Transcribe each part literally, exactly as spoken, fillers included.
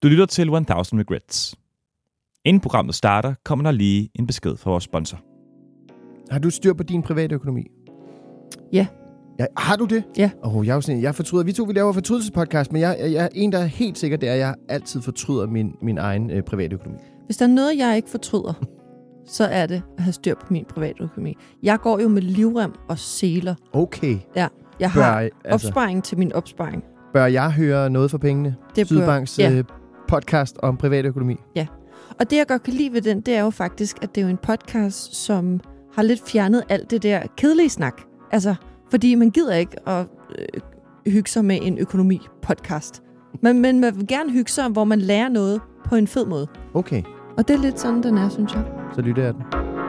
Du lytter til tusind Regrets. Inden programmet starter, kommer der lige en besked fra vores sponsor. Har du styr på din private økonomi? Ja. Ja, har du det? Ja. Oh, jeg er jo sådan, jeg fortryder. Vi to vi laver fortrydelsespodcast, men jeg, jeg, jeg er en, der er helt sikker, det er, at jeg altid fortryder min, min egen øh, private økonomi. Hvis der er noget, jeg ikke fortryder, så er det at have styr på min private økonomi. Jeg går jo med livrem og seler. Okay. Ja, jeg Bør, har altså, opsparing til min opsparing. Bør jeg høre noget for pengene? Det Sydbanks bør, ja. øh, podcast om privat økonomi. Ja, og det jeg godt kan lide ved den, det er jo faktisk, at det er jo en podcast, som har lidt fjernet alt det der kedelige snak. Altså, fordi man gider ikke at øh, hygge sig med en økonomi-podcast. Men, men man vil gerne hygge sig, hvor man lærer noget på en fed måde. Okay. Og det er lidt sådan, den er, synes jeg. Så lytter jeg den.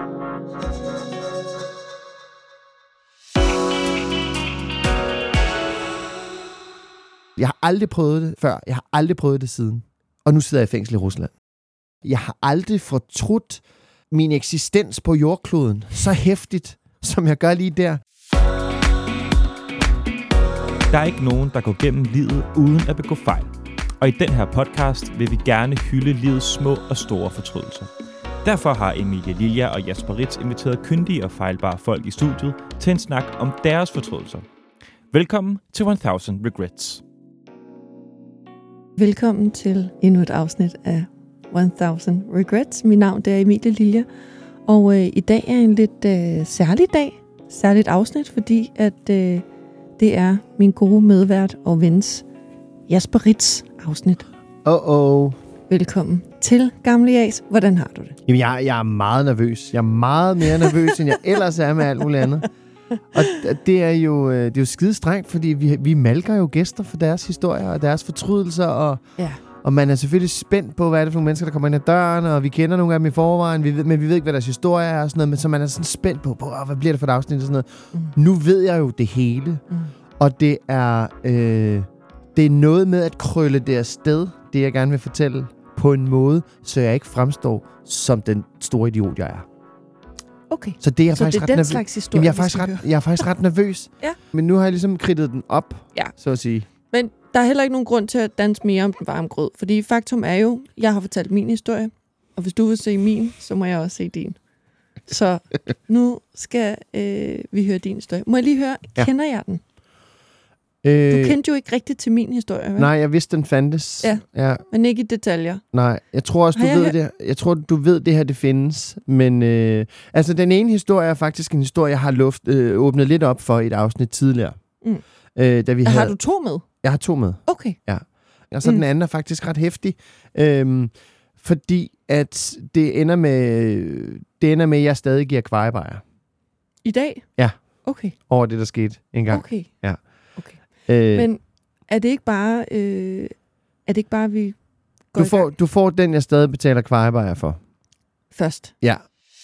Jeg har aldrig prøvet det før. Jeg har aldrig prøvet det siden. Og nu sidder jeg i fængsel i Rusland. Jeg har aldrig fortrudt min eksistens på jordkloden så hæftigt, som jeg gør lige der. Der er ikke nogen, der går gennem livet uden at begå fejl. Og i den her podcast vil vi gerne hylde livets små og store fortrydelser. Derfor har Emilie Lilja og Jasper Ritz inviteret kyndige og fejlbare folk i studiet til en snak om deres fortrydelser. Velkommen til tusind Regrets. Velkommen til endnu et afsnit af tusind Regrets. Mit navn det er Emilie Lilja, og øh, i dag er en lidt øh, særlig dag, særligt afsnit, fordi at øh, det er min gode medvært og vens Jasper Ritz afsnit. Åh, åh. Velkommen til Gamle Jas. Hvordan har du det? Jamen, jeg, jeg er meget nervøs. Jeg er meget mere nervøs, end jeg ellers er med alt muligt andet. Og det er jo, det er jo skide strengt, fordi vi, vi malker jo gæster for deres historier og deres fortrydelser, og, ja. og man er selvfølgelig spændt på, hvad er det for nogle mennesker, der kommer ind ad døren, og vi kender nogle af dem i forvejen, vi ved, men vi ved ikke, hvad deres historie er og sådan noget, men så man er sådan spændt på, på hvad bliver det for et afsnit og sådan noget. Mm. Nu ved jeg jo det hele, mm. og det er, øh, det er noget med at krølle det afsted, det jeg gerne vil fortælle, på en måde, så jeg ikke fremstår som den store idiot, jeg er. Okay. Så det er jeg så faktisk det er ret den nervøs. slags historie, Jamen, jeg, er faktisk ret, jeg er faktisk ret nervøs. Ja. Men nu har jeg ligesom kridtet den op, ja. så at sige. Men der er heller ikke nogen grund til at danse mere om den varme grød. Fordi faktum er jo, jeg har fortalt min historie. Og hvis du vil se min, så må jeg også se din. Så nu skal øh, vi høre din historie. Må jeg lige høre, ja. Kender jeg den? Øh, du kendte jo ikke rigtigt til min historie, vel? Nej, jeg vidste, den fandtes. Ja, ja. Men ikke i detaljer. Nej, jeg tror også, du ved det. Jeg tror, du ved det her, det findes. Men øh, altså, den ene historie er faktisk en historie, jeg har luft, øh, åbnet lidt op for i et afsnit tidligere. Mm. Øh, da vi har havde... du to med? Jeg har to med. Okay. Ja. Og så mm. den anden er faktisk ret heftig. Øh, fordi at det ender med, det ender med, at jeg stadig giver kvejebajer. I dag? Ja. Okay. Over det, der skete engang. Okay. Ja. Okay. Øh, Men er det ikke bare, øh, er det ikke bare, vi går du får, du får den, jeg stadig betaler kvejebajer for. Først? Ja.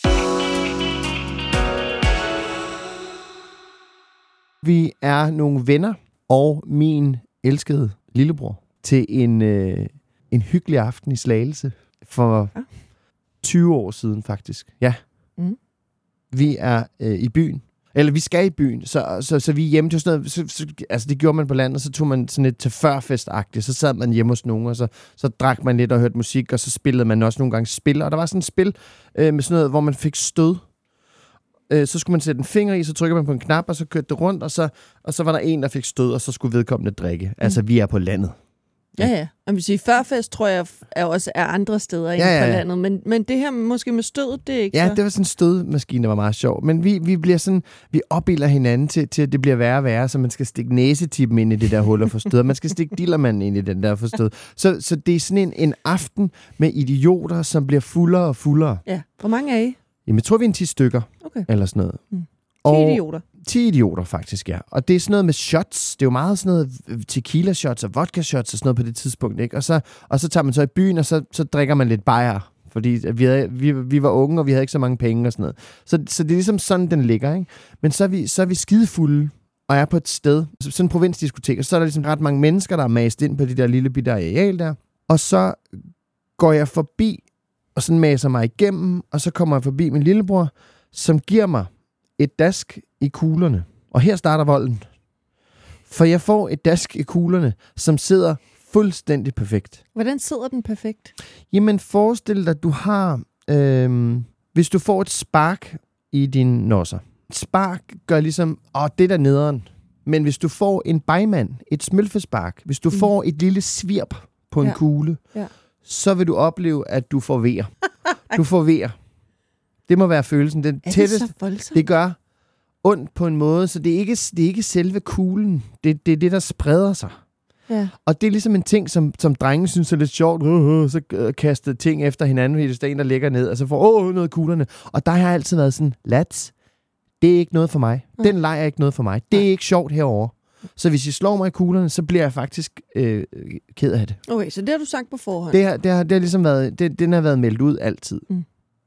Vi er nogle venner og min elskede lillebror til en, øh, en hyggelig aften i Slagelse for ja. tyve år siden faktisk. Ja. Mm. Vi er øh, i byen. Eller vi skal i byen, så, så, så vi er hjemme til sådan noget, så, så, altså det gjorde man på landet, så tog man sådan lidt til førfest-agtigt, så sad man hjemme hos nogen, og så, så drak man lidt og hørte musik, og så spillede man også nogle gange spil, og der var sådan et spil øh, med sådan noget, hvor man fik stød. Øh, så skulle man sætte en finger i, så trykker man på en knap, og så kørte det rundt, og så, og så var der en, der fik stød, og så skulle vedkommende drikke. Mm. Altså, vi er på landet. Ja, ja. Jeg vil sige, førfest tror jeg er også er andre steder end ja, ja, ja. på landet, men, men det her måske med stødet, det er ikke ja, så... det var sådan en stødmaskine, der var meget sjov. Men vi, vi bliver sådan, vi opbilder hinanden til, til, at det bliver værre og værre, så man skal stikke næsetippen ind i det der hul og få stød, man skal stikke dillermanden ind i den der forstød. Så, så det er sådan en, en aften med idioter, som bliver fuldere og fuldere. Ja, hvor mange er I? Jamen, jeg tror, vi er en ti stykker, okay. eller sådan noget. Mm. ti idioter? ti idioter, faktisk, ja. Og det er sådan noget med shots. Det er jo meget sådan noget tequila shots og vodka shots og sådan noget på det tidspunkt, ikke? Og så, og så tager man så i byen, og så, så drikker man lidt bajer. Fordi vi, havde, vi, vi var unge, og vi havde ikke så mange penge og sådan noget. Så, så det er ligesom sådan, den ligger, ikke? Men så er vi, så er vi skidefulde og er på et sted, sådan en provinsdiskotek, og så er der ligesom ret mange mennesker, der er mast ind på de der lille bitte areal der. Og så går jeg forbi, og sådan maser mig igennem, og så kommer jeg forbi min lillebror, som giver mig et dask i kuglerne. Og her starter volden. For jeg får et dask i kuglerne, som sidder fuldstændig perfekt. Hvordan sidder den perfekt? Jamen, forestil dig, at du har... Øhm, hvis du får et spark i dine nosser. Et spark gør ligesom... Åh, det der nederen. Men hvis du får en bejmand, et smølfespark, hvis du mm. får et lille svirp på en ja. kugle, ja. så vil du opleve, at du får vejer. Du får vejer. Det må være følelsen. Den er tætteste, det så voldsomt? Det gør ondt på en måde, så det er ikke, det er ikke selve kuglen. Det, det er det, der spreder sig. Ja. Og det er ligesom en ting, som, som drenge synes er lidt sjovt. Uh, uh, så uh, kaster ting efter hinanden, fordi det er en, der ligger ned, og så får åh, noget af kuglerne. Og der har jeg altid været sådan, lads, det er ikke noget for mig. Den leg er ikke noget for mig. Det er ikke sjovt herovre. Så hvis I slår mig i kuglerne, så bliver jeg faktisk øh, ked af det. Okay, så det har du sagt på forhånd? Det har, det har, det har ligesom været, det, den har været meldt ud altid. Mm.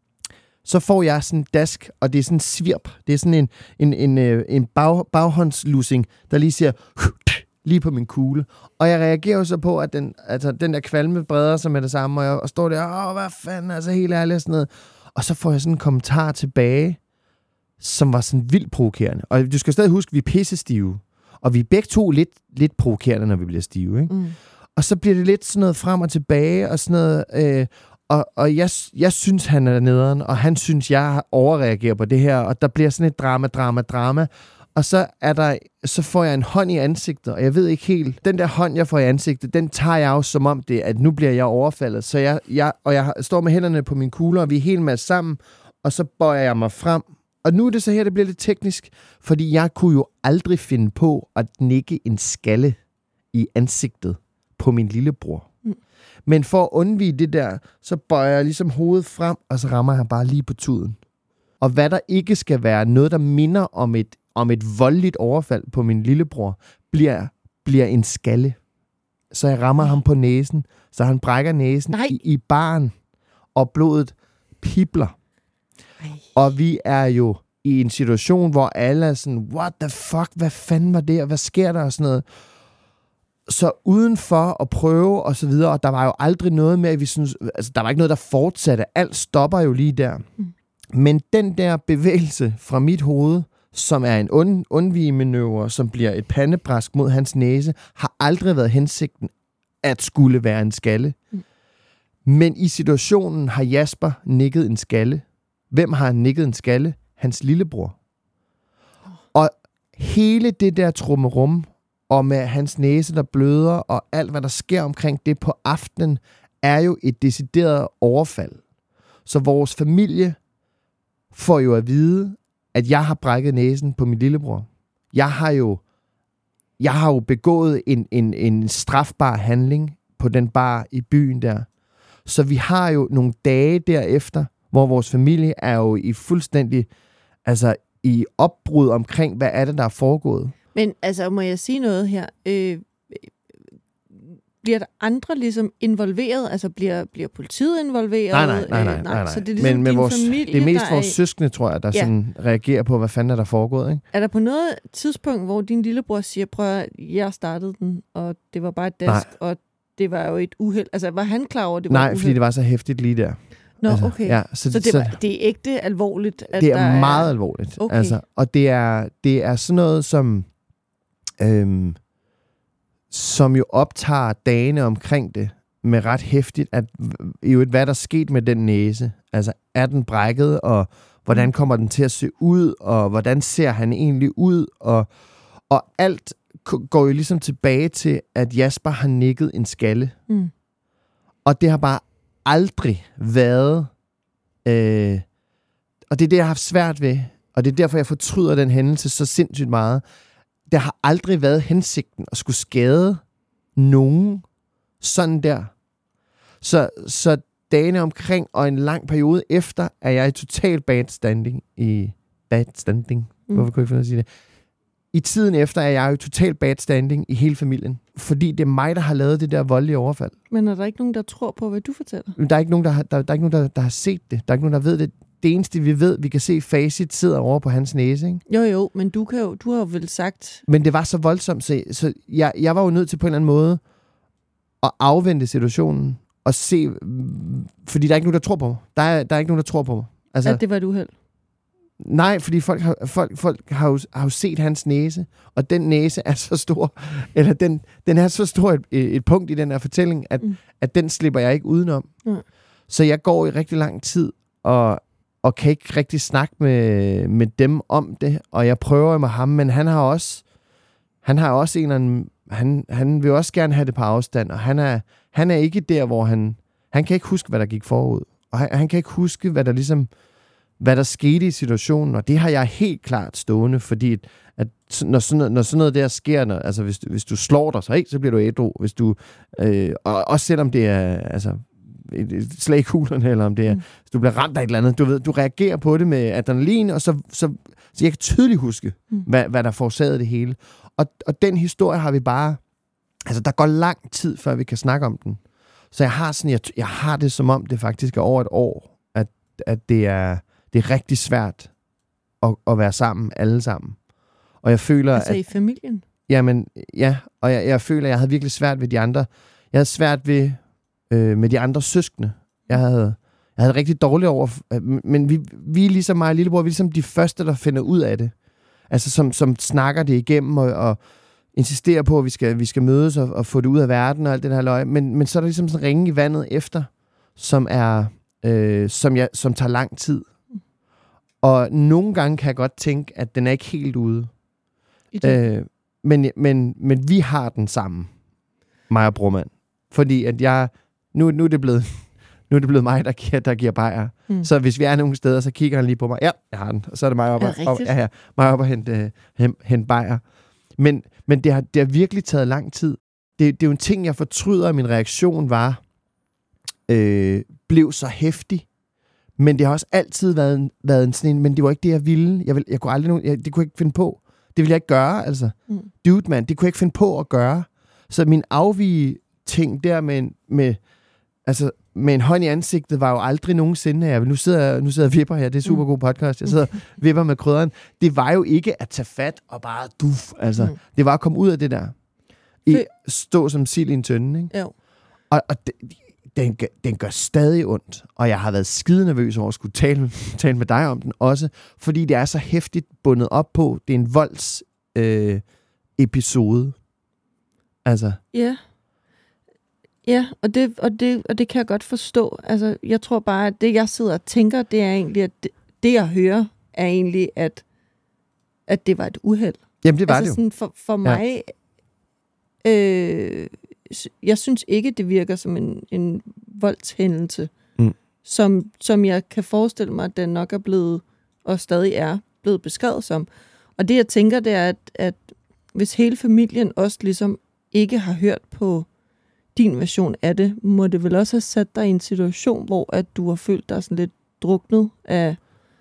Så får jeg sådan en dask, og det er sådan en svirp. Det er sådan en, en, en, en, en bag, baghåndslussing, der lige siger lige på min kugle. Og jeg reagerer jo så på, at den, altså, den der kvalme breder sig med det samme, og jeg og står der, åh, hvad fanden, altså helt ærligt og sådan noget. Og så får jeg sådan en kommentar tilbage, som var sådan vildt provokerende. Og du skal stadig huske, at vi er pissestive. Og vi er begge to lidt, lidt provokerende, når vi bliver stive, ikke? Mm. Og så bliver det lidt sådan noget frem og tilbage, og sådan noget... Øh, og og jeg, jeg synes, han er nederen, og han synes, jeg overreagerer på det her, og der bliver sådan et drama, drama, drama. Og så, er der, så får jeg en hånd i ansigtet, og jeg ved ikke helt... Den der hånd, jeg får i ansigtet, den tager jeg jo som om det, at nu bliver jeg overfaldet. Så jeg, jeg, og jeg står med hænderne på mine kugler, og vi er helt med sammen, og så bøjer jeg mig frem. Og nu er det så her, det bliver lidt teknisk, fordi jeg kunne jo aldrig finde på at nikke en skalle i ansigtet på min lillebror. Mm. Men for at undvige det der, så bøjer jeg ligesom hovedet frem, og så rammer han bare lige på tuden. Og hvad der ikke skal være noget, der minder om et, om et voldeligt overfald på min lillebror, bliver, bliver en skalle. Så jeg rammer ham på næsen, så han brækker næsen i, i baren, og blodet pibler. Ej. Og vi er jo i en situation, hvor alle er sådan, what the fuck, hvad fanden var det, og hvad sker der, og sådan noget. Så udenfor at prøve, og så videre, og der var jo aldrig noget med, at vi synes, altså der var ikke noget, der fortsatte. Alt stopper jo lige der. Mm. Men den der bevægelse fra mit hoved, som er en und- undvigemanøvre, som bliver et pandebræsk mod hans næse, har aldrig været hensigten, at skulle være en skalle. Mm. Men i situationen har Jasper nikket en skalle. Hvem har nikket en skalle? Hans lillebror. Og hele det der trummerum, og med hans næse, der bløder, og alt, hvad der sker omkring det på aftenen, er jo et decideret overfald. Så vores familie får jo at vide, at jeg har brækket næsen på min lillebror. Jeg har jo, jeg har jo begået en, en, en strafbar handling på den bar i byen der. Så vi har jo nogle dage derefter, hvor vores familie er jo i fuldstændig, altså i opbrud omkring, hvad er det, der er foregået. Men altså, må jeg sige noget her? Øh, bliver der andre ligesom involveret? Altså, bliver, bliver politiet involveret? Nej, nej, nej, nej. Øh, nej, nej. Så det er ligesom men, men din vores, familie, det er mest der vores er... søskende, tror jeg, der ja. sådan reagerer på, hvad fanden er der foregået, ikke? Er der på noget tidspunkt, hvor din lillebror siger, prøv at jeg startede den, og det var bare et dask, nej. Og det var jo et uheld. Altså, var han klar over, det var nej, et uheld? fordi det var så hæftigt lige der. Nå, altså, okay. Ja, så så, det, var, det er ægte alvorligt? At det er der meget er... alvorligt. Okay. Altså, og det er, det er sådan noget, som, øhm, som jo optager dagene omkring det med ret hæftigt, at jo hvad der er sket med den næse. Altså, er den brækket, og hvordan kommer den til at se ud, og hvordan ser han egentlig ud, og, og alt går jo ligesom tilbage til, at Jasper har nikket en skalle. Mm. Og det har bare aldrig været, øh, og det er det, jeg har haft svært ved, og det er derfor, jeg fortryder den hændelse så sindssygt meget. Det har aldrig været hensigten at skulle skade nogen sådan der. Så, så dagene omkring, og en lang periode efter, er jeg i total bad standing. I bad standing? Mm. Hvorfor kunne jeg ikke finde at sige det? I tiden efter er jeg jo total bad standing i hele familien. Fordi det er mig, der har lavet det der voldelige overfald. Men er der ikke nogen, der tror på, hvad du fortæller? Men der er ikke nogen, der har, der, der, er ikke nogen, der, der har set det. Der er ikke nogen, der ved det. Det eneste, vi ved, vi kan se facit, sidder over på hans næse, ikke? Jo, jo, men du, kan jo, du har jo vel sagt... Men det var så voldsomt, så, så jeg, jeg var jo nødt til på en eller anden måde at afvente situationen og se... Fordi der er ikke nogen, der tror på mig. Der er, der er ikke nogen, der tror på mig. Altså, at det var et uheld? nej, fordi folk har, folk, folk har, jo, har jo set hans næse, og den næse er så stor, eller den, den er så stor et, et punkt i den her fortælling, at, mm. at den slipper jeg ikke udenom. Mm. Så jeg går i rigtig lang tid, og, og kan ikke rigtig snakke med, med dem om det, og jeg prøver med ham, men han har også, han har også en eller anden, han, han vil også gerne have det på afstand, og han er, han er ikke der, hvor han, han kan ikke huske, hvad der gik forud, og han, han kan ikke huske, hvad der ligesom, hvad der skete i situationen, og det har jeg helt klart stående, fordi at når sådan noget, når sådan noget der sker, når, altså hvis du, hvis du slår dig, så, hey, så bliver du ædru, hvis du, øh, og også selvom det er altså, et, et slag i kuglerne, eller om det er, mm. hvis du bliver ramt af et eller andet, du ved, du reagerer på det med adrenalin, og så, så, så jeg kan tydeligt huske, mm. hvad, hvad der forårsagede det hele. Og, og den historie har vi bare, altså der går lang tid, før vi kan snakke om den. Så jeg har sådan, jeg, jeg har det som om, det faktisk er over et år, at, at det er, det er rigtig svært at, at være sammen, alle sammen. Og jeg føler, altså at, i familien? Jamen, ja, og jeg, jeg føler, at jeg havde virkelig svært ved de andre. Jeg havde svært ved øh, med de andre søskende. Jeg havde, jeg havde rigtig dårligt over, men vi, vi er ligesom mig og lillebror, vi er ligesom de første, der finder ud af det. Altså, som, som snakker det igennem og, og insisterer på, at vi skal, vi skal mødes og, og få det ud af verden og alt det her løg. Men, men så er der ligesom sådan en ringe i vandet efter, som er, øh, som, jeg, som tager lang tid. Og nogle gange kan jeg godt tænke, at den er ikke helt ude. Øh, men, men, men vi har den sammen, mig og brormand. Fordi at jeg, nu, nu, er det blevet, nu er det blevet mig, der giver, der giver bajer. Mm. Så hvis vi er nogle steder, så kigger han lige på mig. Ja, jeg har den. Og så er det mig op, og, ja, ja, mig op og hente, hente bajer. Men, men det, har, det har virkelig taget lang tid. Det, det er jo en ting, jeg fortryder, at min reaktion var, øh, blev så heftig. Men det har også altid været en, været en sådan en, men det var ikke det, jeg ville. Jeg, ville, jeg kunne aldrig nogen, jeg, det kunne jeg ikke finde på. Det ville jeg ikke gøre, altså. Mm. Dude, man, det kunne jeg ikke finde på at gøre. Så min afvige ting der med, med, altså, med en hånd i ansigtet, var jo aldrig nogensinde, jeg, nu sidder nu sidder jeg og vipper her, det er super god podcast, jeg sidder og vipper med krydderen. Det var jo ikke at tage fat og bare duf, altså. Mm. Det var at komme ud af det der. I, stå som sild i en tønde, ikke? Jo. Og, og det, Den, den gør stadig ondt, og jeg har været skide nervøs over at skulle tale, tale med dig om den også, fordi det er så hæftigt bundet op på, det er en volds øh, episode. Altså. Ja. Ja, og det, og, det, og det kan jeg godt forstå. Altså, jeg tror bare, at det, jeg sidder og tænker, det er egentlig, at det, det jeg hører, er egentlig, at, at det var et uheld. Jamen, det var altså, det sådan, for, for mig... Ja. Øh, jeg synes ikke, det virker som en, en voldshændelse, mm. som, som jeg kan forestille mig, at den nok er blevet, og stadig er, blevet beskrevet som. Og det, jeg tænker, det er, at, at hvis hele familien også ligesom ikke har hørt på din version af det, må det vel også have sat dig i en situation, hvor at du har følt dig sådan lidt druknet af,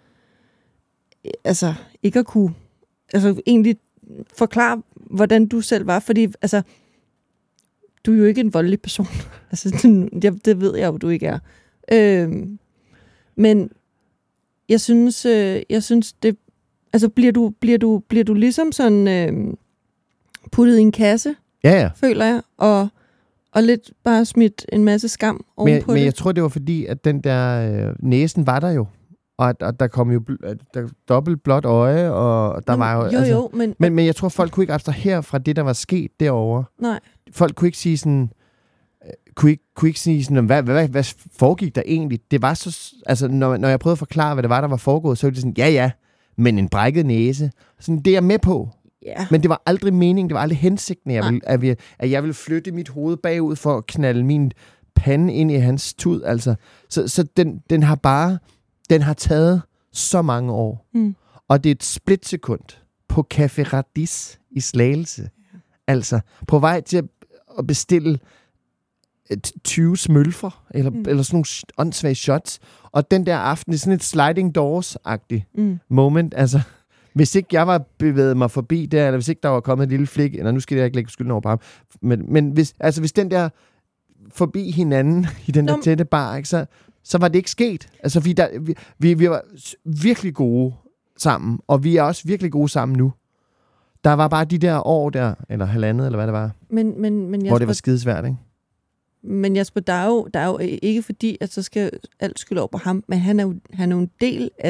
altså ikke at kunne, altså egentlig forklare, hvordan du selv var, fordi altså, du er jo ikke en voldelig person. altså, det, det ved jeg jo, du ikke er. Øhm, men jeg synes, øh, jeg synes det, altså bliver du, bliver du, bliver du ligesom sådan øh, puttet i en kasse, ja, ja. føler jeg, og, og lidt bare smidt en masse skam ovenpå men, det. Men jeg tror, det var fordi, at den der øh, næsen var der jo. Og at, at der kom jo bl- der, dobbelt blåt øje, og der men, var jo... Jo, altså, jo, men, men... Men jeg tror, folk kunne ikke abstrahere fra det, der var sket derovre. Nej. Folk kunne ikke sige sådan... Kunne ikke, kunne ikke sige sådan, hvad, hvad, hvad, hvad foregik der egentlig? Det var så... Altså, når, når jeg prøvede at forklare, hvad det var, der var foregået, så var det sådan, ja, ja, men en brækket næse. Sådan, det er jeg med på. Yeah. Men det var aldrig meningen, det var aldrig hensigten, jeg ville, at, vi, at jeg ville flytte mit hoved bagud for at knalde min pande ind i hans tud. Altså. Så, så den, den har bare... Den har taget så mange år. Mm. Og det er et splitsekund på Café Radis i Slagelse. Ja. Altså, på vej til at bestille tyve smølfer, eller, mm. eller sådan nogle åndssvage shots. Og den der aften, det er sådan et sliding doors-agtigt mm. moment. Altså, hvis ikke jeg var bevæget mig forbi der, eller hvis ikke der var kommet et lille flik, eller nu skal jeg ikke lægge skylden over på ham, men, men hvis, altså, hvis den der forbi hinanden i den der Nå. tætte bar, ikke, så... så var det ikke sket. Altså, vi, der, vi, vi, vi var virkelig gode sammen, og vi er også virkelig gode sammen nu. Der var bare de der år der, eller halvandet, eller hvad det var, men, men, men Jasper, hvor det var skidesvært, ikke? Men Jasper, der er, jo, der er jo ikke fordi, at så skal alt skylde over på ham, men han er jo, han er jo en del af det.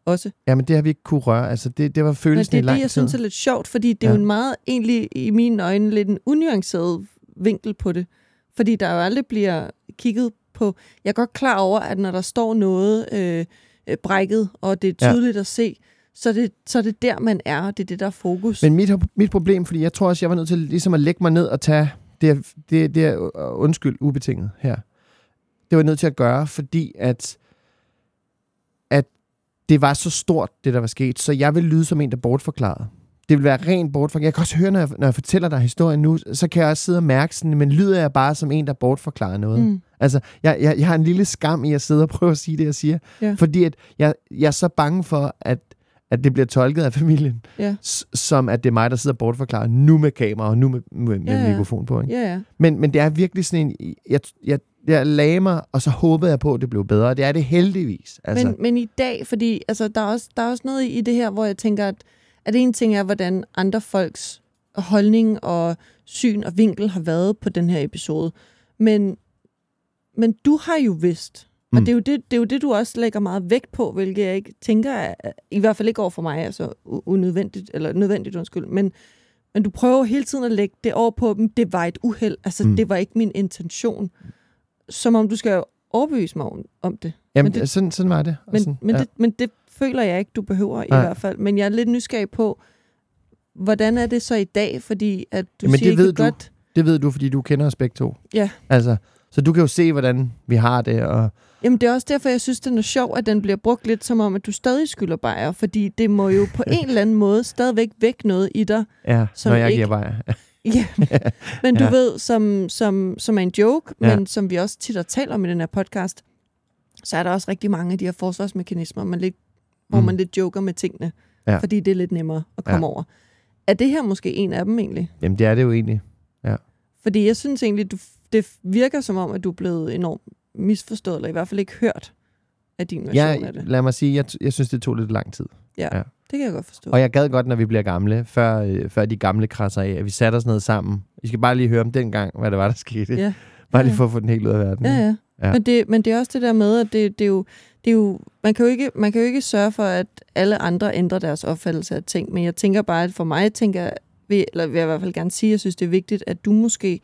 også. Jamen, det har vi ikke kunne røre. Altså, det, det var følelsen det i lang det, jeg tid. synes er lidt sjovt, fordi det er ja. jo en meget, egentlig i mine øjne, lidt en unuanceret vinkel på det. Fordi der jo aldrig bliver kigget på... Jeg er godt klar over, at når der står noget øh, brækket, og det er tydeligt ja. at se, så er, det, så er det der, man er, og det er det, der er fokus. Men mit, mit problem, fordi jeg tror også, jeg var nødt til ligesom at lægge mig ned og tage det, det, det er undskyld, ubetinget her. Det var jeg nødt til at gøre, fordi at, at det var så stort, det der var sket, så jeg vil lyde som en, der bortforklarede. Det vil være rent bortforklaret. Jeg kan også høre, når jeg, når jeg fortæller dig historien nu, så kan jeg også sidde og mærke sådan, men lyder jeg bare som en, der bortforklarer noget? Mm. Altså, jeg, jeg, jeg har en lille skam i at sidde og prøve at sige det, jeg siger. Ja. Fordi at jeg, jeg er så bange for, at, at det bliver tolket af familien, ja. s- som at det er mig, der sidder og bortforklarer, nu med kamera og nu med, med, med ja, ja. mikrofon på. Ikke? Ja, ja. Men, men det er virkelig sådan en... Jeg, jeg, jeg lagde mig, og så håbede jeg på, at det blev bedre. Det er det heldigvis. Altså. Men, men i dag, fordi altså, der, er også, der er også noget i det her, hvor jeg tænker, at, at en ting er, hvordan andre folks holdning og syn og vinkel har været på den her episode. Men, men du har jo vidst, mm. og det er jo det, det er jo det, du også lægger meget vægt på, hvilket jeg ikke tænker, er, i hvert fald ikke over for mig, altså unødvendigt, eller nødvendigt, undskyld, men, men du prøver hele tiden at lægge det over på dem, det var et uheld, altså mm. det var ikke min intention. Som om du skal overbevise mig om, om det. Jamen, men det, sådan, sådan var det. Men, sådan, men, ja. det. men det føler jeg ikke, du behøver i Nej. hvert fald. Men jeg er lidt nysgerrig på, hvordan er det så i dag? Fordi at du Jamen, siger det ved ikke du. godt... Det ved du, fordi du kender os begge to. Ja. Altså, så du kan jo se, hvordan vi har det. Og... Jamen, det er også derfor, jeg synes, det er noget sjovt, at den bliver brugt lidt som om, at du stadig skylder bajer. Fordi det må jo på en eller anden måde stadigvæk væk noget i dig. Ja, som når jeg ikke... giver bajer. Ja, men du ja. ved, som, som, som er en joke, ja. men som vi også tit har talt om i den her podcast, så er der også rigtig mange af de her forsvarsmekanismer, man lidt, hvor mm. man lidt joker med tingene, ja. fordi det er lidt nemmere at komme ja. over. Er det her måske en af dem egentlig? Jamen, det er det jo egentlig, ja. Fordi jeg synes egentlig, du, det virker som om, at du er blevet enormt misforstået, eller i hvert fald ikke hørt af din version ja, af det. lad mig sige, jeg, jeg synes, det tog lidt lang tid. Ja, ja, det kan jeg godt forstå. Og jeg gad godt, når vi bliver gamle, før, øh, før de gamle krasser af, at vi satte os ned sammen. I skal bare lige høre om dengang, hvad det var, der skete. Ja. Bare lige ja. for at få den helt ud af verden. Ja, ja. ja. Men, det, men det er også det der med, at det, det, er, jo, det er jo... Man kan jo, ikke, man kan jo ikke sørge for, at alle andre ændrer deres opfattelse af ting, men jeg tænker bare, at for mig tænker jeg, eller vil jeg i hvert fald gerne sige, at jeg synes, det er vigtigt, at du måske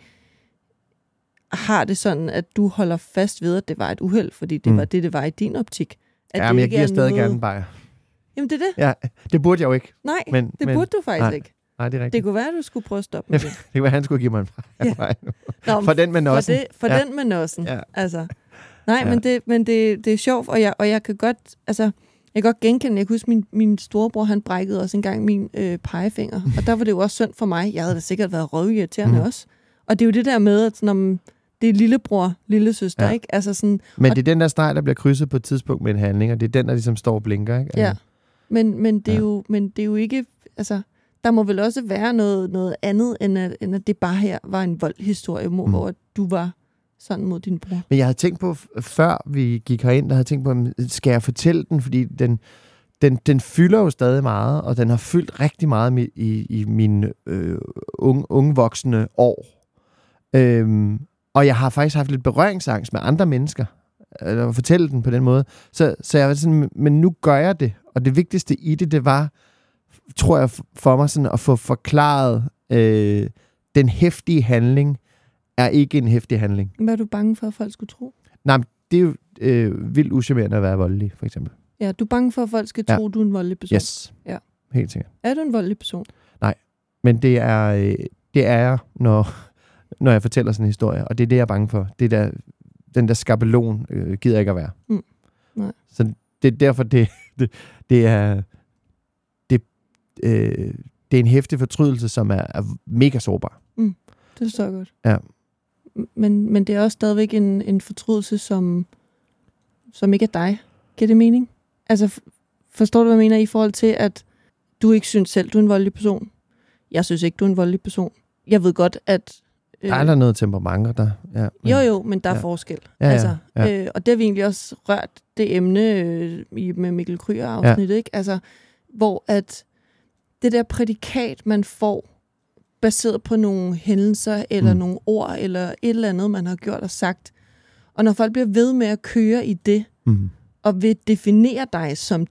har det sådan, at du holder fast ved, at det var et uheld, fordi det mm. var det, det var i din optik. At ja, det men jeg ikke giver stadig noget... gerne en bajer. Jamen, det er det. Ja, det burde jeg jo ikke. Nej, men, det men, burde du faktisk nej, ikke. Nej, det er rigtigt. Det kunne være, at du skulle prøve at stoppe med det. Det kunne være, at han skulle give mig en bajer. Ja. Nå, for den med nossen. For, det, for ja. den med nossen. Ja. Altså. Nej, ja. men, det, men det, det er sjovt, og jeg, og jeg kan godt... Altså, jeg kan godt genkende, jeg kan huske, min, min storebror, han brækkede også engang min øh, pegefinger. Og der var det jo også synd for mig. Jeg havde da sikkert været røvirriterende mm. også. Og det er jo det der med, at når det er lillebror, lillesøster, ja. ikke? Altså sådan, men det er den der streg, der bliver krydset på et tidspunkt med en handling, og det er den, der ligesom står og blinker, ikke? Ja, men, men, det er ja. jo, men det er jo ikke... Altså, der må vel også være noget, noget andet, end at, end at det bare her var en voldhistorie, mm. hvor du var sådan mod din bror. Men jeg havde tænkt på, før vi gik herind, der havde jeg tænkt på, skal jeg fortælle den? Fordi den, den, den fylder jo stadig meget, og den har fyldt rigtig meget i, i, i mine øh, unge, unge voksne år. Øhm, og jeg har faktisk haft lidt berøringsangst med andre mennesker, at fortælle den på den måde. Så, så jeg var sådan, men nu gør jeg det. Og det vigtigste i det, det var, tror jeg, for mig sådan at få forklaret, øh, den heftige handling er ikke en heftig handling. Hvad er du bange for, at folk skulle tro? Nej, det er jo øh, vildt uschammerende at være voldelig, for eksempel. Ja, du er bange for, at folk skal tro, ja. du er en voldelig person. Yes, ja. Helt sikkert. Er du en voldelig person? Nej, men det er, øh, det er jeg, når, når jeg fortæller sådan en historie, og det er det, jeg er bange for. Det der, den der skabelon øh, gider jeg ikke at være. Mm. Nej. Så det er derfor, det, det, det er... Det, øh, det er en heftig fortrydelse, som er, er mega sårbar. Mm. Det forstår jeg godt. Ja. Men, men det er også stadigvæk en, en fortrydelse, som, som ikke er dig. Giver det mening? Altså, forstår du, hvad jeg mener i forhold til, at du ikke synes selv, du er en voldelig person? Jeg synes ikke, du er en voldelig person. Jeg ved godt, at... Øh, der er der noget temperament, der... Ja, men, jo, jo, men der er ja. forskel. Ja, ja, altså, ja. Øh, og det har vi egentlig også rørt det emne øh, i, med Mikkel Kryger-afsnittet, ja. ikke? Altså, hvor at det der prædikat, man får, baseret på nogle hændelser, eller mm. nogle ord, eller et eller andet, man har gjort og sagt. Og når folk bliver ved med at køre i det, mm. og vil definere dig som det.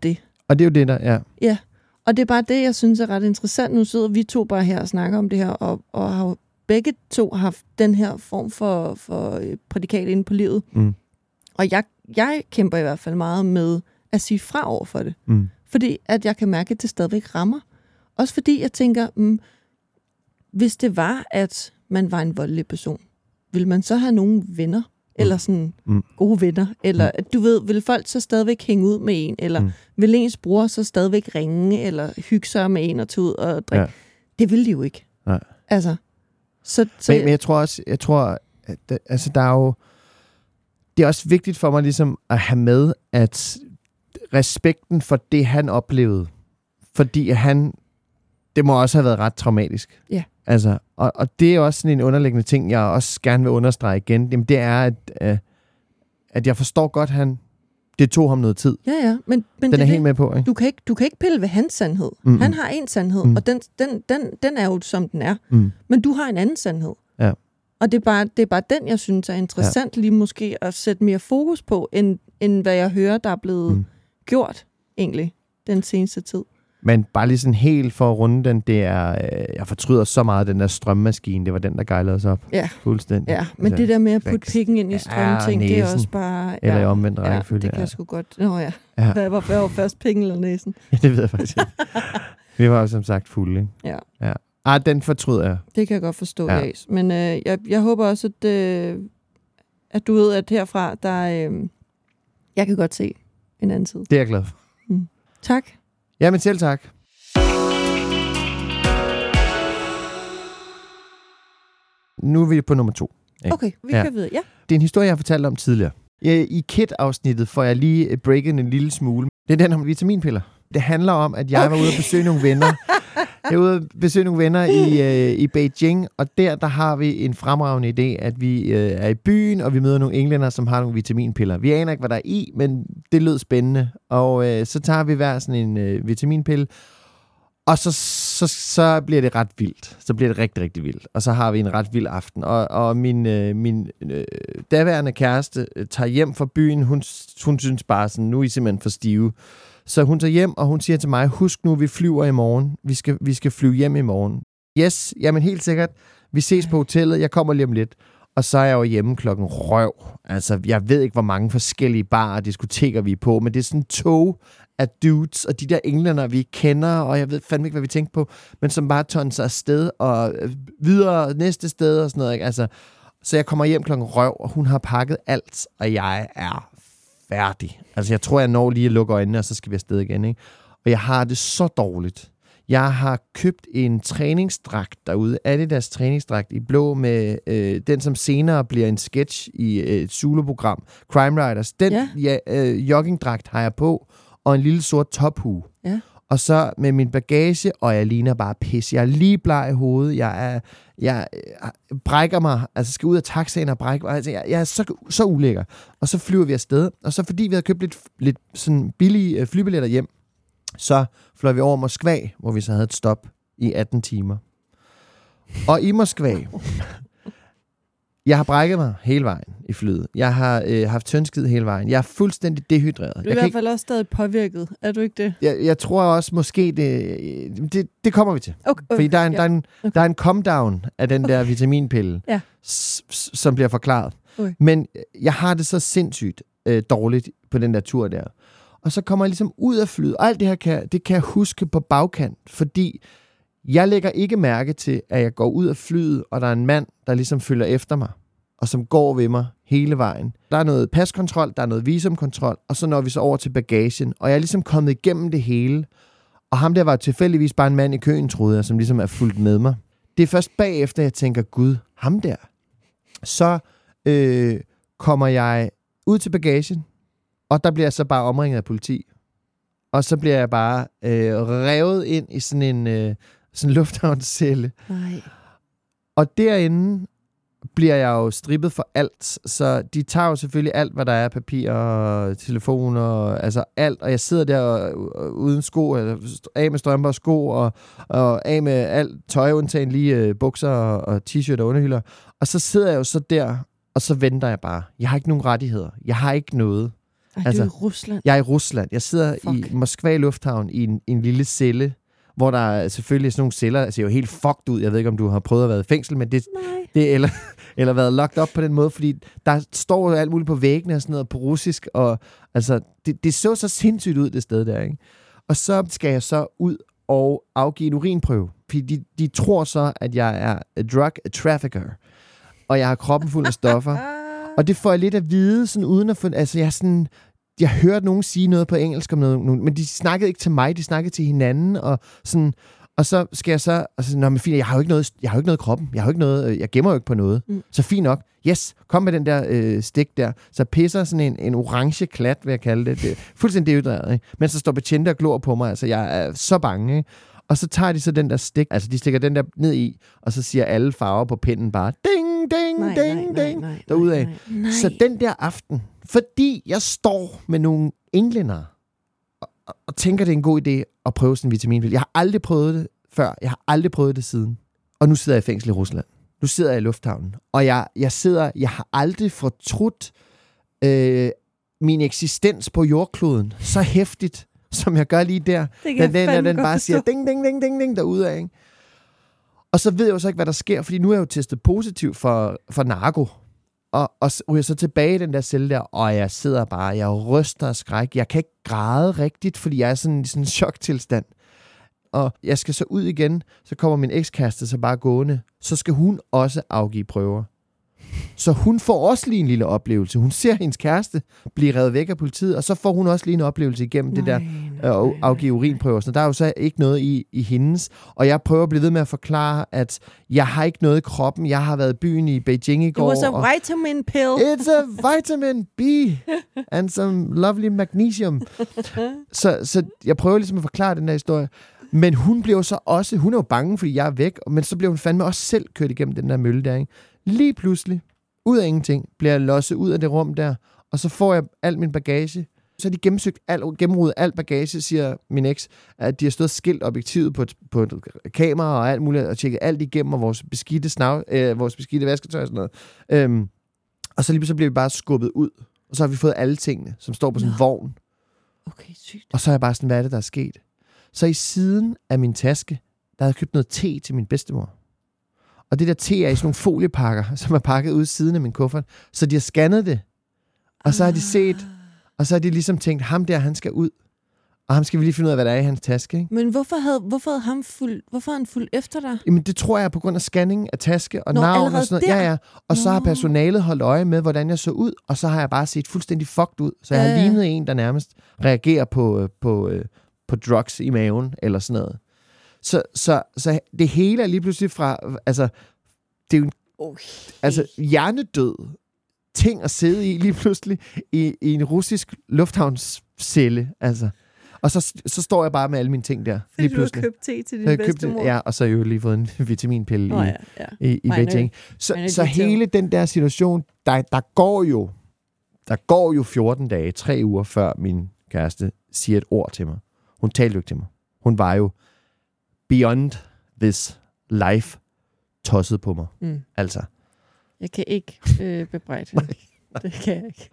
Og det er jo det, der er. Ja, og det er bare det, jeg synes er ret interessant. Nu sidder vi to bare her og snakker om det her, og, og har jo begge to haft den her form for, for prædikat inde på livet. Mm. Og jeg, jeg kæmper i hvert fald meget med at sige fra over for det. Mm. Fordi at jeg kan mærke, at det stadigvæk rammer. Også fordi jeg tænker, mm, hvis det var, at man var en voldelig person, vil man så have nogle venner? Mm. Eller sådan mm. gode venner? Eller mm. du ved, vil folk så stadigvæk hænge ud med en? Eller mm. vil ens bror så stadigvæk ringe? Eller hygge sig med en og tage ud og drikke? Ja. Det vil de jo ikke. Nej. Altså, så, så men, men jeg tror også, jeg tror, at der, altså der er jo, det er også vigtigt for mig ligesom at have med, at respekten for det, han oplevede, fordi han, det må også have været ret traumatisk. Ja. Altså, og, og det er også sådan en underliggende ting, jeg også gerne vil understrege igen. Jamen, det er, at, uh, at jeg forstår godt, han det tog ham noget tid. Ja, ja. Men, men den det, er helt det, med på, ikke? Du kan ikke, du kan ikke pille ved hans sandhed. Mm-hmm. Han har en sandhed, mm. og den, den, den, den er jo, som den er. Mm. Men du har en anden sandhed. Ja. Og det er, bare, det er bare den, jeg synes er interessant ja. lige måske at sætte mere fokus på, end, end hvad jeg hører, der er blevet mm. gjort, egentlig, den seneste tid. Men bare lige sådan helt for at runde den, det er, øh, jeg fortryder så meget den der strømmaskine, det var den, der gejlede os op. Ja. Fuldstændig. Ja, men altså, det der med at putte pikken ind i strømting, ja, det er også bare... Ja, eller i omvendt rækkefølge. Ja, det kan ja. jeg sgu godt... Nå ja, ja. Hvad var, hvad var først, pikken eller næsen? Ja, det ved jeg faktisk ikke. Vi var jo som sagt fulde, ikke? Ja. ja. Ah, den fortryder jeg. Det kan jeg godt forstå, ja. Jas. Men øh, jeg, jeg håber også, at, øh, at du ved, at herfra, der... Øh, jeg kan godt se en anden side. Det er jeg glad for. Mm. Tak. Ja, men selv tak. Nu er vi på nummer to. Ikke? Okay, vi ja. kan videre, ja. Det er en historie, jeg har fortalt om tidligere. I Kit-afsnittet får jeg lige breaket en lille smule. Det er den om vitaminpiller. Det handler om, at jeg okay. var ude at besøge nogle venner. Jeg var ude at besøge nogle venner i, øh, i Beijing, og der, der har vi en fremragende idé, at vi øh, er i byen, og vi møder nogle englænder, som har nogle vitaminpiller. Vi aner ikke, hvad der er i, men det lød spændende. Og øh, så tager vi hver sådan en øh, vitaminpille, og så, så, så bliver det ret vildt. Så bliver det rigtig, rigtig vildt. Og så har vi en ret vild aften. Og, og min, øh, min øh, daværende kæreste øh, tager hjem fra byen. Hun, hun synes bare sådan, nu er I simpelthen for stive. Så hun tager hjem, og hun siger til mig, husk nu, vi flyver i morgen. Vi skal, vi skal flyve hjem i morgen. Yes, jamen helt sikkert. Vi ses på hotellet. Jeg kommer lige om lidt. Og så er jeg jo hjemme klokken røv. Altså, jeg ved ikke, hvor mange forskellige barer og diskoteker vi er på, men det er sådan tog af dudes, og de der englænder, vi kender, og jeg ved fandme ikke, hvad vi tænker på, men som bare tonser afsted, og videre næste sted, og sådan noget, ikke? Altså, så jeg kommer hjem klokken røv, og hun har pakket alt, og jeg er færdig. Altså, jeg tror, jeg når lige at lukke øjnene, og så skal vi afsted igen, ikke? Og jeg har det så dårligt. Jeg har købt en træningsdragt derude, Adidas træningsdragt i blå med øh, den, som senere bliver en sketch i øh, et Zulu-program, Crime Writers. Den ja. Ja, øh, joggingdragt har jeg på, og en lille sort tophue. Ja. Og så med min bagage, og jeg ligner bare pis. Jeg er lige bleg i hovedet. Jeg, er, jeg, jeg brækker mig, altså skal ud af taxaen og brække mig. Altså, jeg, jeg er så, så ulækker. Og så flyver vi afsted. Og så fordi vi havde købt lidt, lidt sådan billige flybilletter hjem, så fløj vi over Moskva, hvor vi så havde et stop i atten timer. Og i Moskva, jeg har brækket mig hele vejen i flyet. Jeg har øh, haft tyndskid hele vejen. Jeg er fuldstændig dehydreret. Du er i hvert fald ikke... også stadig påvirket. Er du ikke det? Jeg, jeg tror også måske, det, det, det kommer vi til. Okay, okay, Fordi der er en, ja. der er en, okay. der er en come-down af den okay. der vitaminpille, ja. s- s- som bliver forklaret. Okay. Men jeg har det så sindssygt øh, dårligt på den der tur der. Og så kommer jeg ligesom ud af flyet. Og alt det her kan, det kan jeg huske på bagkant, fordi jeg lægger ikke mærke til, at jeg går ud af flyet, og der er en mand, der ligesom følger efter mig, og som går ved mig hele vejen. Der er noget paskontrol, der er noget visumkontrol, og så når vi så over til bagagen, og jeg er ligesom kommet igennem det hele. Og ham der var tilfældigvis bare en mand i køen, troede jeg, som ligesom er fulgt med mig. Det er først bagefter, jeg tænker, gud, ham der. Så øh, kommer jeg ud til bagagen, og der bliver jeg så bare omringet af politi. Og så bliver jeg bare øh, revet ind i sådan en øh, sådan lufthavnscelle. Nej. Og derinde bliver jeg jo strippet for alt. Så de tager jo selvfølgelig alt, hvad der er, papir og telefoner, og, altså alt. Og jeg sidder der og, og, uden sko, altså, af med strømper og sko, og, og af med alt tøj, undtagen lige øh, bukser og, og t-shirt og underhylder. Og så sidder jeg jo så der, og så venter jeg bare. Jeg har ikke nogen rettigheder. Jeg har ikke noget. Ej, Altså, du er i Rusland. Jeg er i Rusland. Jeg sidder Fuck. i Moskva Lufthavn i en, en lille celle, hvor der er selvfølgelig sådan nogle celler, der ser jo helt fucked ud. Jeg ved ikke, om du har prøvet at være i fængsel, men det, det eller, eller været locked up på den måde, fordi der står jo alt muligt på væggene og sådan noget på russisk, og altså, det, det så så sindssygt ud, det sted der, ikke? Og så skal jeg så ud og afgive en urinprøve, fordi de, de tror så, at jeg er a drug trafficker, og jeg har kroppen fuld af stoffer. Og det får jeg lidt at vide, sådan uden at få... Altså, jeg er sådan... Jeg hørte nogen sige noget på engelsk om noget, men de snakkede ikke til mig, de snakkede til hinanden, og sådan... Og så skal jeg så... Altså, nå, men fint, jeg har jo ikke noget, jeg har jo ikke noget i kroppen. Jeg har jo ikke noget... Jeg gemmer jo ikke på noget. Mm. Så fint nok. Yes, kom med den der øh, stik der. Så pisser sådan en, en orange klat, vil jeg kalde det. Det er fuldstændig dehydreret, ikke? Men så står betjente og glor på mig. Altså, jeg er så bange, ikke? Og så tager de så den der stik, altså de stikker den der ned i, og så siger alle farver på pinden bare ding, ding, nej, ding, nej, ding, nej, derudad. nej, nej. Så den der aften, fordi jeg står med nogle englænder, og, og, og tænker, det er en god idé at prøve sådan en vitaminpille. Jeg har aldrig prøvet det før, jeg har aldrig prøvet det siden. Og nu sidder jeg i fængsel i Rusland. Nu sidder jeg i lufthavnen, og jeg, jeg sidder, jeg har aldrig fortrudt øh, min eksistens på jordkloden så hæftigt, som jeg gør lige der. Den, den, den, den bare siger ding, ding, ding, ding, ding derudad, ikke? Og så ved jeg jo så ikke, hvad der sker, fordi nu er jeg jo testet positiv for, for narko. Og, og så ryger så tilbage i den der celle der, og jeg sidder bare, jeg ryster af skræk. Jeg kan ikke græde rigtigt, fordi jeg er sådan i sådan en choktilstand. Og jeg skal så ud igen, så kommer min ekskæreste så bare gående. Så skal hun også afgive prøver. Så hun får også lige en lille oplevelse. Hun ser hendes kæreste blive revet væk af politiet, og så får hun også lige en oplevelse igennem nej, det der nej, øh, afgive urinprøver. Så der er jo så ikke noget i, i hendes. Og jeg prøver at blive ved med at forklare, at jeg har ikke noget i kroppen. Jeg har været i byen i Beijing i går. It was a vitamin pill. It's a vitamin B and some lovely magnesium. så, så jeg prøver ligesom at forklare den der historie. Men hun bliver så også, hun er jo bange, fordi jeg er væk, men så bliver hun fandme også selv kørt igennem den der mølle der, ikke? Lige pludselig, ud af ingenting, bliver jeg losset ud af det rum der, og så får jeg al min bagage. Så har de gennemsøgt al, gennemrodet alt bagage, siger min eks, at de har stået skilt objektivet på et, på et kamera og alt muligt, og tjekket alt igennem, og vores beskidte, snav, øh, vores beskidte vasketøj og sådan noget. Øhm, og så lige så bliver vi bare skubbet ud, og så har vi fået alle tingene, som står på sådan en vogn. Okay, sygt. Og så er jeg bare sådan, hvad er det, der er sket? Så i siden af min taske, der havde jeg købt noget te til min bedstemor. Og det der te er i sådan nogle foliepakker, som er pakket ud siden af min kuffert. Så de har scannet det. Og så har de set, og så har de ligesom tænkt, ham der, han skal ud. Og ham skal vi lige finde ud af, hvad der er i hans taske, ikke? Men hvorfor havde, hvorfor havde ham fuld, hvorfor han fulgt efter dig? Jamen det tror jeg er på grund af scanning af taske og Nå, navn og sådan noget. der? Ja, ja. Og Nå. Så har personalet holdt øje med, hvordan jeg så ud. Og så har jeg bare set fuldstændig fucked ud. Så jeg har øh. lignet en, der nærmest reagerer på, på, på drugs i maven eller sådan noget. Så, så, så det hele er lige pludselig fra, altså, det er jo en, okay. altså, hjernedød ting at sidde i lige pludselig i, i en russisk lufthavnscelle, altså. Og så, så står jeg bare med alle mine ting der. Fordi lige pludselig. Du har købt te til din købt, bedstemor. Ja, og så har jeg jo lige fået en vitaminpille oh, i, ja, ja. i, i Beijing. Så, så hele den der situation, der, der går jo, der går jo fjorten dage, tre uger før min kæreste siger et ord til mig. Hun talte jo ikke til mig. Hun var jo beyond this life tosset på mig. Mm. Altså. Jeg kan ikke øh, bebrejde nej, nej. Det kan jeg ikke.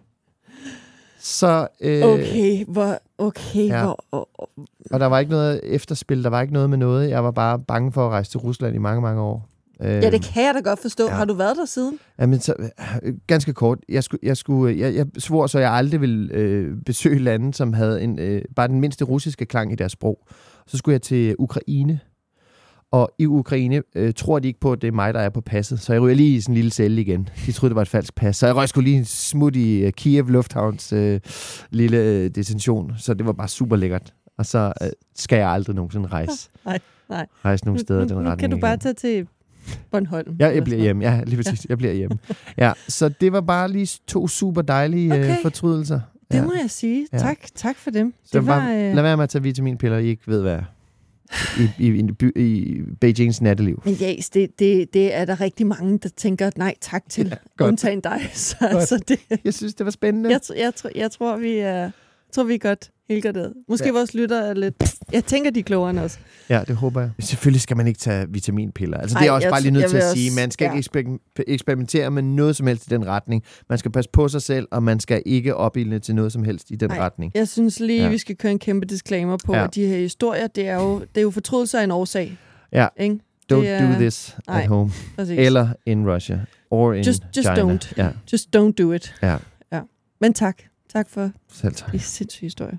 Så, øh, okay, hvor, okay, ja. hvor... Oh, oh. Og der var ikke noget efterspil, der var ikke noget med noget. Jeg var bare bange for at rejse til Rusland i mange, mange år. Ja, det kan jeg da godt forstå. Ja. Har du været der siden? Jamen, så, ganske kort. Jeg, skulle, jeg, skulle, jeg, jeg svor, så jeg aldrig ville øh, besøge lande, som havde en, øh, bare den mindste russiske klang i deres sprog. Så skulle jeg til Ukraine. Og i Ukraine øh, tror de ikke på, at det er mig, der er på passet. Så jeg ryger lige i sådan en lille celle igen. De troede, det var et falsk pas. Så jeg røg sgu lige en smut i uh, Kiev Lufthavns øh, lille øh, detention. Så det var bare super lækkert. Og så øh, skal jeg aldrig nogensinde rejse. Nej, nej. Rejse nogle steder nu, den nu, retning. Nu kan du bare igen. tage til Bornholm. Ja, jeg bliver hjemme. Ja, lige præcis. Jeg bliver hjemme. Ja, så det var bare lige to super dejlige okay. øh, fortrydelser. Det ja. må jeg sige. Ja. Tak, tak for dem. Så det var, bare, øh... lad være med at tage vitaminpiller, I ikke ved, hvad i, i, i, i Beijings natteliv. Men ja, det, det, det er der rigtig mange, der tænker nej tak til, ja, undtagen dig. Så, så det, jeg synes, det var spændende. Jeg, jeg, jeg, jeg tror, vi er, tror, vi er godt Helt garderet. Måske Ja. vores lytter er lidt... Jeg tænker, de er klogere end os. Ja, det håber jeg. Selvfølgelig skal man ikke tage vitaminpiller. Altså, Ej, det er også jeg bare lige t- nødt jeg til at vil sige. også- Man skal ja. ikke eksper- eksperimentere med noget som helst i den retning. Man skal passe på sig selv, og man skal ikke opildne til noget som helst i den Ej, retning. Jeg synes lige, Ja. vi skal køre en kæmpe disclaimer på, Ja. at de her historier, det er jo, det er jo fortrydelse af en årsag. Ja. Ikke? Don't Det er- do this Nej, at home. Præcis. Eller in Russia. Or in Just- just China. don't. Ja, Just don't do it. ja. Ja. Men tak. Tak for Selv tak. de sindssyge historier.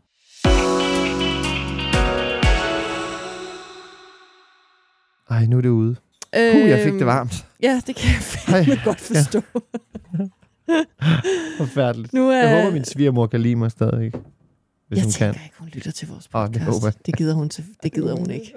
Ej, nu er det ude. Puh, jeg fik det varmt. Ja, det kan jeg fandme Ej, godt forstå. Forfærdeligt. Nu er... Jeg håber, min svigermor kan lide mig stadig. Hvis jeg hun tænker kan. ikke, hun lytter til vores Åh, det podcast. håber jeg. det gider hun, til, det gider hun ikke.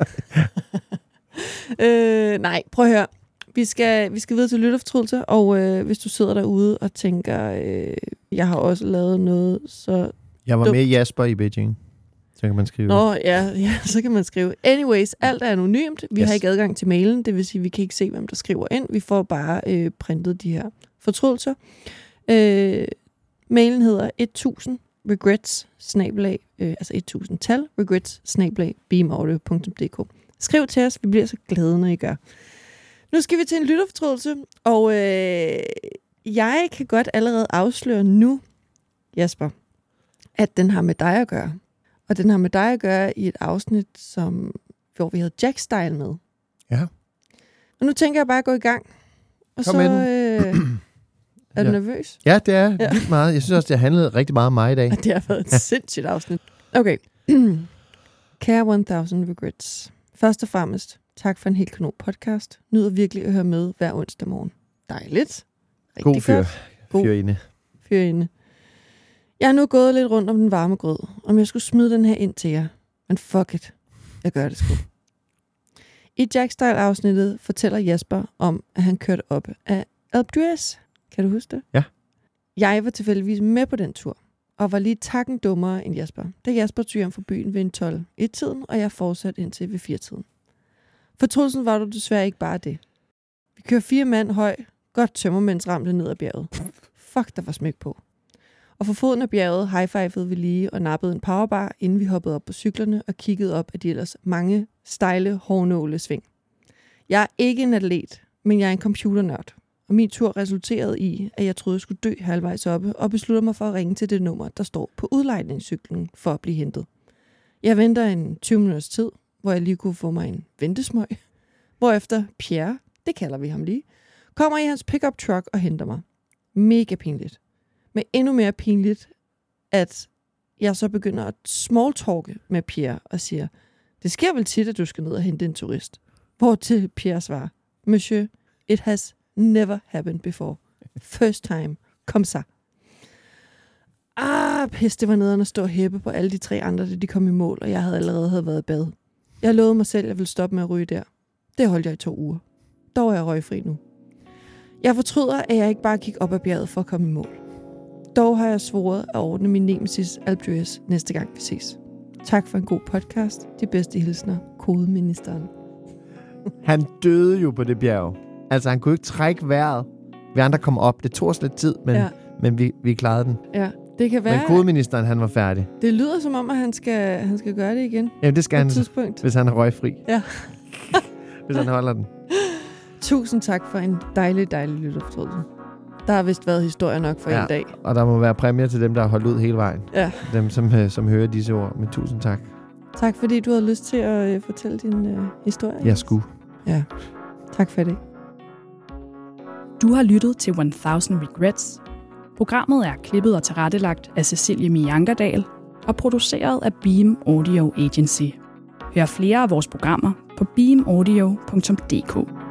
øh, nej, prøv at høre. Vi skal, vi skal videre til lytterfortrydelse, og øh, hvis du sidder derude og tænker, øh, jeg har også lavet noget, så... Jeg var Du- med Jasper i Beijing. Så kan man skrive. Nå, ja, ja, så kan man skrive. Anyways, alt er anonymt. Vi yes. Yes. har ikke adgang til mailen, det vil sige, at vi kan ikke se, hvem der skriver ind. Vi får bare øh, printet de her fortrydelser. Øh, mailen hedder tusind regrets snabelag, øh, altså tusind tal regrets snabelag beamaudio punktum d k. Skriv til os, vi bliver så glade, når I gør. Nu skal vi til en lytterfortrydelse, og øh, jeg kan godt allerede afsløre nu, Jasper, at den har med dig at gøre. Og den har med dig at gøre i et afsnit, som, hvor vi havde Jack Style med. Ja. Og nu tænker jeg bare at gå i gang. Og Kom så med den. øh, er du Ja. nervøs? Ja, det er Ja. vildt meget. Jeg synes også, det har handlet rigtig meget om mig i dag. Det har været et sindssygt afsnit. Okay. Kære tusind Regrets. Først og fremmest, tak for en helt kanon podcast. Nyder virkelig at høre med hver onsdag morgen. Dejligt. Rigtig God fyr. godt. God. Fyr inde. Fyr inde. Jeg har nu gået lidt rundt om den varme grød, om jeg skulle smide den her ind til jer. Men fuck it. Jeg gør det sgu. I Jack Style-afsnittet fortæller Jasper om, at han kørte op af Alpe d'Huez. Kan du huske det? Ja. Jeg var tilfældigvis med på den tur, og var lige takken dummere end Jasper, da Jasper tog hjem fra byen ved en tolv et-tiden, og jeg fortsatte indtil ved fire-tiden. Fortrydelsen var du desværre ikke bare det. Vi kører fire mand høj, godt tømmermændsramte ned ad bjerget. Fuck, der var smæk på. Og for foden af bjerget high-fivede vi lige og nappede en powerbar, inden vi hoppede op på cyklerne og kiggede op af de ellers mange stejle, hårnåle sving. Jeg er ikke en atlet, men jeg er en computernørd. Og min tur resulterede i, at jeg troede, jeg skulle dø halvvejs oppe, og besluttede mig for at ringe til det nummer, der står på udlejningscyklen for at blive hentet. Jeg venter en tyve minutters tid, hvor jeg lige kunne få mig en ventesmøg, hvorefter Pierre, det kalder vi ham lige, kommer i hans pickup truck og henter mig. Mega pinligt. Men endnu mere pinligt, at jeg så begynder at smalltalke med Pierre og siger, det sker vel tit, at du skal ned og hente en turist. Hvortil Pierre svarer, Monsieur, it has never happened before. First time. Kom så. Ah, pis, det var nederen at stå og hæppe på alle de tre andre, da de kom i mål, og jeg havde allerede havde været i bad. Jeg lovede mig selv, at jeg ville stoppe med at ryge der. Det holdt jeg i to uger. Dog er jeg røgfri nu. Jeg fortryder, at jeg ikke bare gik op ad bjerget for at komme i mål. Dog har jeg svoret at ordne min nemesis Alpe d'Huez næste gang vi ses. Tak for en god podcast. De bedste hilsner, kodeministeren. Han døde jo på det bjerg. Altså, han kunne ikke trække vejret. Vi andre kom op. Det tog os lidt tid, men, Ja. ja. men vi, vi klarede den. Ja, det kan være. Men kodeministeren, han var færdig. Det lyder som om, at han skal, han skal gøre det igen Jamen, det skal på han, et tidspunkt. hvis han er røgfri. Ja. Hvis han holder den. Tusind tak for en dejlig, dejlig lytterfortrydelse. Der har vist været historie nok for Ja. en dag. Og der må være præmier til dem, der har holdt ud hele vejen. Ja. Dem, som, øh, som hører disse ord. Men tusind tak. Tak fordi du havde lyst til at øh, fortælle din øh, historie. Jeg skulle. Ja, tak for det. Du har lyttet til tusind Regrets. Programmet er klippet og tilrettelagt af Cecilie Miankerdal og produceret af Beam Audio Agency. Hør flere af vores programmer på beam audio punktum d k.